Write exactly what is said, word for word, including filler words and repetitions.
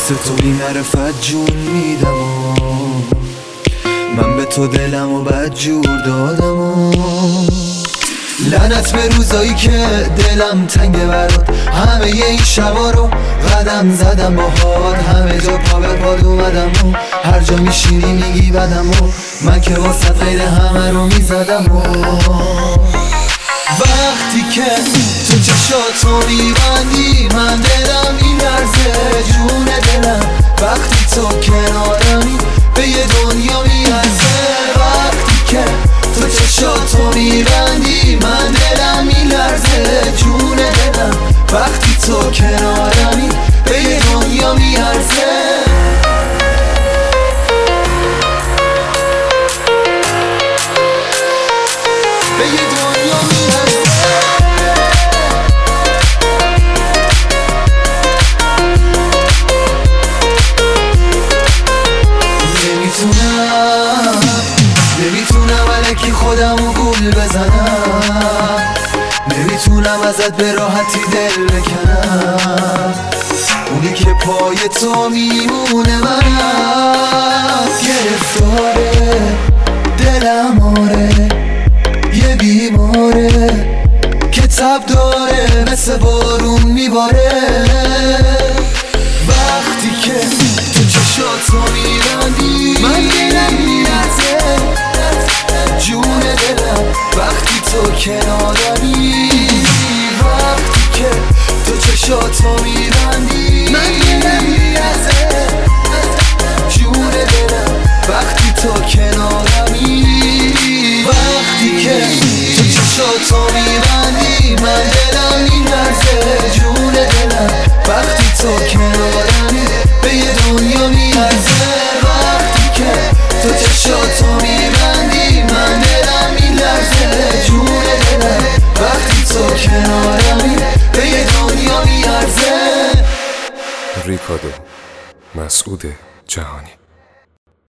واسه تو بی معرفت جون میدم و من به تو دلم و بد جور دادم و لعنت به روزایی که دلم تنگه برات، همه این شبا رو قدم زدم باهات، همه جا پا به پاد اومدم و هر جا میشینی میگی بدم و من که واسه غیر همه رو میزدم و وقتی که تو چشاتو میبندی من دلم میلرزه جون دلم، وقتی تو کنارمی به یه دنیا میارزه. وقتی که تو چشاتو میبندی من دلم میلرزه جون دلم، وقتی تو کنارمی به یه دنیا میارزه. به یه دنیا میارزه. نمیتونم نمیتونم الکی خودمو گول بزنم، نمیتونم ازت به راحتی دل بکنم، اونی که پای تو میمونه منم. گرفتاره دلم آره یه بیماره که تب داره مثل بارون میباره. وقتی که تو چشاتو میبندی من دلم میلرزه جون دلم، وقتی تو کنارمی. وقتی که تو چشاتو میبندی من دلم میلرزه جون دلم، وقتی تو کنارمی. وقتی که تو چشاتو میبندی من دلم میلرزه جون دلم، وقتی تو کنارمی به یه دنیا میارزه. وقتی که تو چشاتو میبندی من دلم میلرزه جون دلم، وقتی تو کنارمی به یه دنیا میارزه. ریکادو مسعود جهانی.